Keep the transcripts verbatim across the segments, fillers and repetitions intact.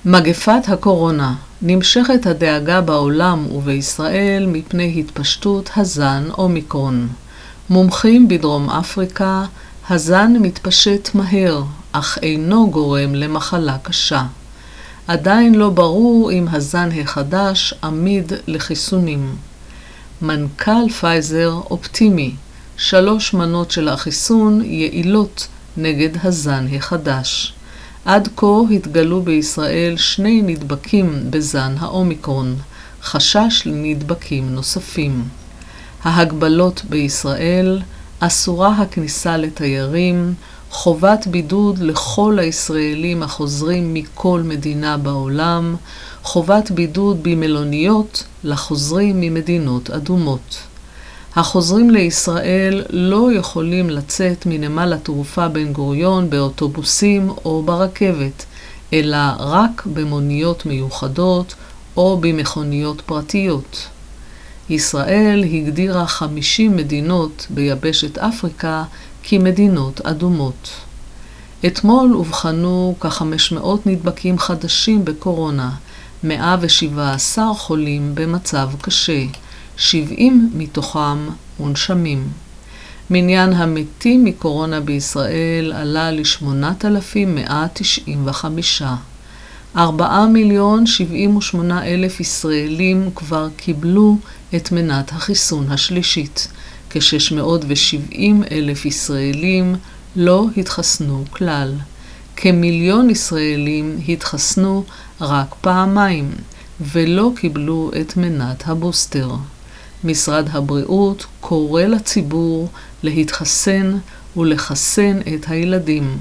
מגפת הקורונה. נמשכת הדאגה בעולם ובישראל מפני התפשטות הזן אומיקרון. מומחים בדרום אפריקה, הזן מתפשט מהר, אך אינו גורם למחלה קשה. עדיין לא ברור אם הזן החדש עמיד לחיסונים. מנכ"ל פייזר אופטימי, שלוש מנות של החיסון יעילות נגד הזן החדש. עד כה התגלו בישראל שני נדבקים בזן האומיקרון, חשש לנדבקים נוספים. ההגבלות בישראל, אסורה הכניסה לתיירים, חובת בידוד לכל הישראלים החוזרים מכל מדינה בעולם, חובת בידוד במלוניות לחוזרים ממדינות אדומות. החוזרים לישראל לא יכולים לצאת מנמל התעופה בן גוריון באוטובוסים או ברכבת, אלא רק במוניות מיוחדות או במכוניות פרטיות. ישראל הגדירה חמישים מדינות ביבשת אפריקה כמדינות אדומות. אתמול אובחנו כ-חמש מאות נדבקים חדשים בקורונה, מאה ושבעה עשר חולים במצב קשה, שבעים מתוכם מונשמים. מניין המתים מקורונה בישראל עלה ל-שמונת אלפים מאה תשעים וחמישה. ארבעה מיליון שבעים ושמונה אלף ישראלים כבר קיבלו את מנת החיסון השלישית, כ-שש מאות ושבעים אלף ישראלים לא התחסנו כלל. כמיליון ישראלים התחסנו רק פעמיים ולא קיבלו את מנת הבוסטר. משרד הבריאות קורא לציבור להתחסן ולחסן את הילדים.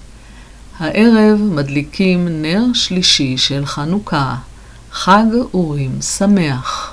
הערב מדליקים נר שלישי של חנוכה, חג אורים שמח.